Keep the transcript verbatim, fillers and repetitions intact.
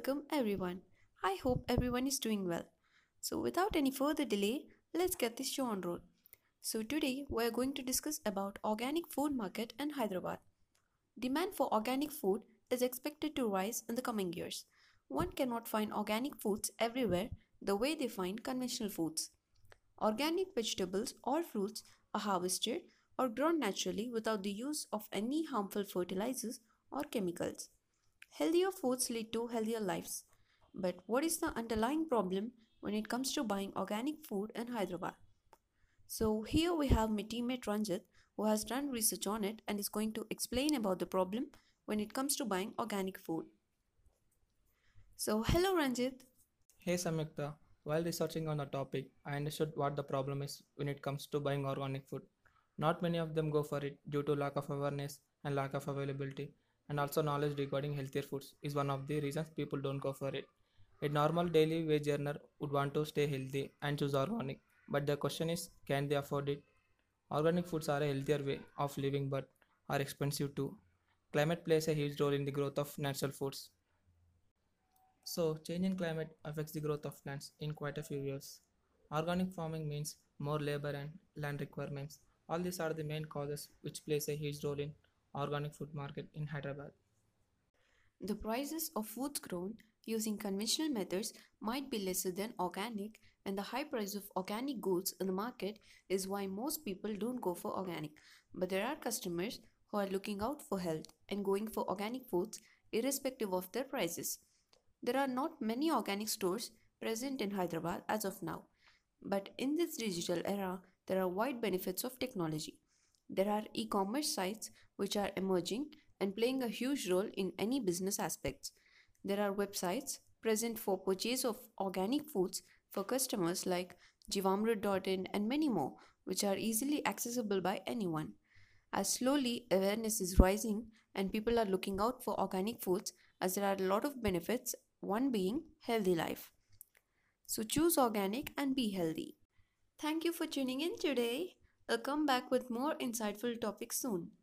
welcome everyone. I hope everyone is doing well. So, without any further delay, let's get this show on roll. So, today we are going to discuss about organic food market in Hyderabad. Demand for organic food is expected to rise in the coming years. One cannot find organic foods everywhere the way they find conventional foods. Organic vegetables or fruits are harvested or grown naturally without the use of any harmful fertilizers or chemicals. Healthier foods lead to healthier lives. But what is the underlying problem when it comes to buying organic food in Hyderabad? So here we have my teammate Ranjit who has done research on it and is going to explain about the problem when it comes to buying organic food. So hello Ranjit. Hey Samyukta, while researching on the topic, I understood what the problem is when it comes to buying organic food. Not many of them go for it due to lack of awareness and lack of availability, and also knowledge regarding healthier foods is one of the reasons people don't go for it. A normal daily wage earner would want to stay healthy and choose organic, but the question is can they afford it? Organic foods are a healthier way of living but are expensive too. Climate plays a huge role in the growth of natural foods. So, change in climate affects the growth of plants in quite a few years. Organic farming means more labor and land requirements. All these are the main causes which plays a huge role in organic food market in Hyderabad. The prices of foods grown using conventional methods might be lesser than organic, and the high price of organic goods in the market is why most people don't go for organic. But there are customers who are looking out for health and going for organic foods irrespective of their prices. There are not many organic stores present in Hyderabad as of now, but in this digital era, there are wide benefits of technology. There are e commerce sites which are emerging and playing a huge role in any business aspects. There are websites present for purchase of organic foods for customers like jivamrut dot in and many more, which are easily accessible by anyone. As slowly awareness is rising and people are looking out for organic foods as there are a lot of benefits, one being healthy life. So choose organic and be healthy. Thank you for tuning in today. I'll come back with more insightful topics soon.